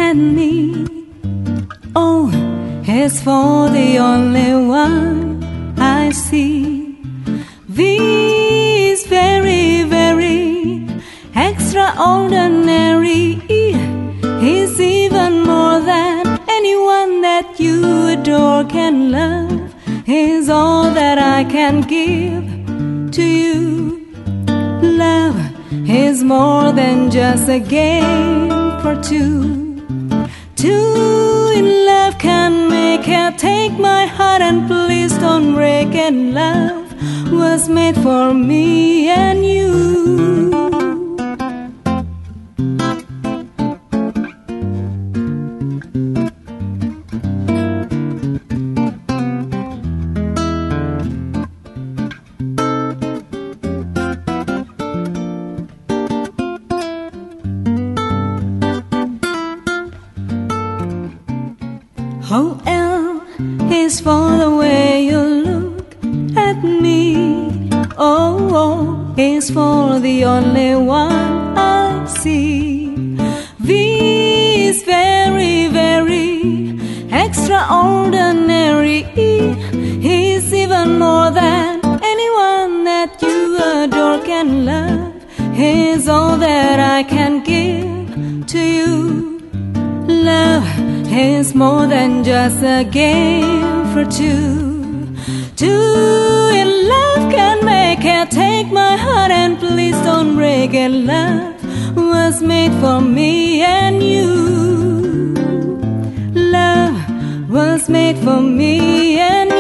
at me. Oh, he's for the only one I see. V is very, very extraordinary. He's even more than anyone that you adore can love. He's all that I can give to you. Love is more than just a game for two. Two in love can make it. Take my heart and please don't break it. Love was made for me and you. Oh, L is for the way you look at me. Oh, is for the only one I see. V is very, very extraordinary. He's even more than anyone that you adore can love. He's all that I can give to you. Love is more than just a game for two. Two in love can make it. Take my heart and please don't break it. Love was made for me and you. Love was made for me and you.